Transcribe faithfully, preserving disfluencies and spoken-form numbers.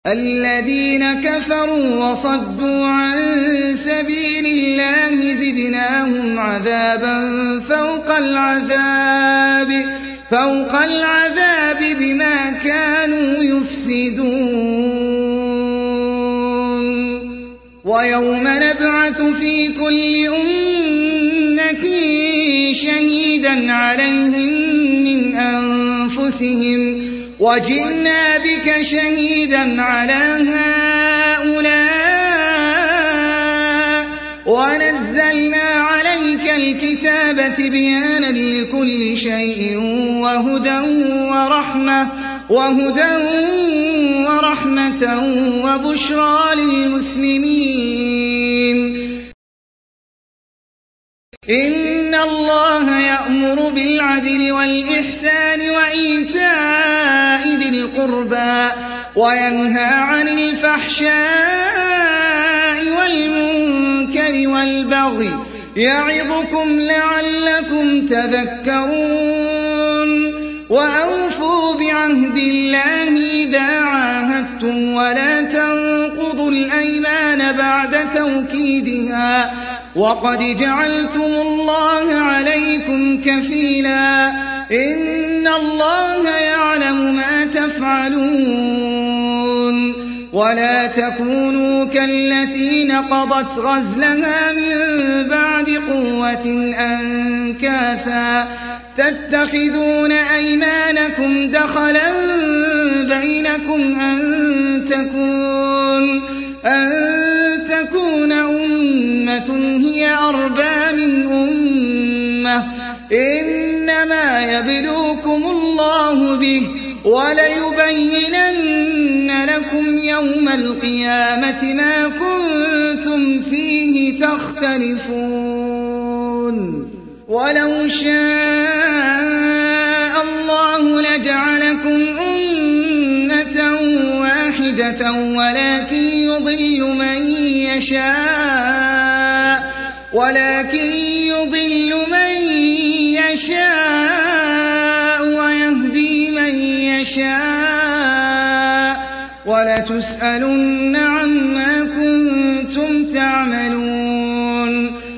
الذين كفروا وصدوا عن سبيل الله زدناهم عذابا فوق العذاب فوق العذاب بما كانوا يفسدون ويوم نبعث في كل أمة شهيدا عليهم من أنفسهم وجئنا بك شهيدا على هؤلاء ونزلنا عليك الكتاب تبيانا لكل شيء وهدى ورحمة وهدى ورحمة وبشرى للمسلمين إن الله يأمر بالعدل والإحسان وإيتاء ذي القربى وينهى عن الفحشاء والمنكر والبغي يعظكم لعلكم تذكرون وأوفوا بعهد الله إذا عاهدتم ولا تنقضوا الأيمان بعد توكيدها وقد جعلتم الله عليكم كفيلا إن الله يعلم ما تفعلون ولا تكونوا كالتي نقضت غزلها من بعد قوة أنكاثا تتخذون أيمانكم دخلا بينكم أن تكون أن تكون أمة هي أربى من أمة إنما يبلوكم الله به وليبينن لكم يوم القيامة ما كنتم فيه تختلفون ولو شاء الله لجعلكم أمة واحدة ولكن يضل من يشاء ولكن يضل من يشاء ويهدي من يشاء ولتسألن عما